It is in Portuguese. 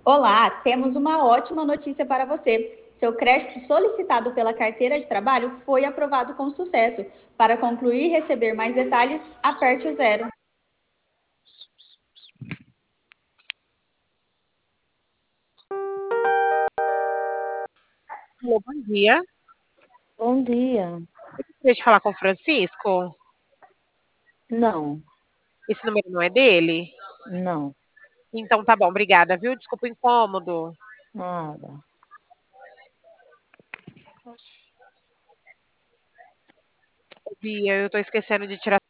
Olá, temos uma ótima notícia para você. Seu crédito solicitado pela carteira de trabalho foi aprovado com sucesso. Para concluir e receber mais detalhes, aperte o zero. Alô, bom dia. Bom dia. Eu gostaria de falar com o Francisco. Não, Esse número não é dele? não, Então tá bom, obrigada, viu? Desculpa o incômodo. nada. Bia, eu tô esquecendo de tirar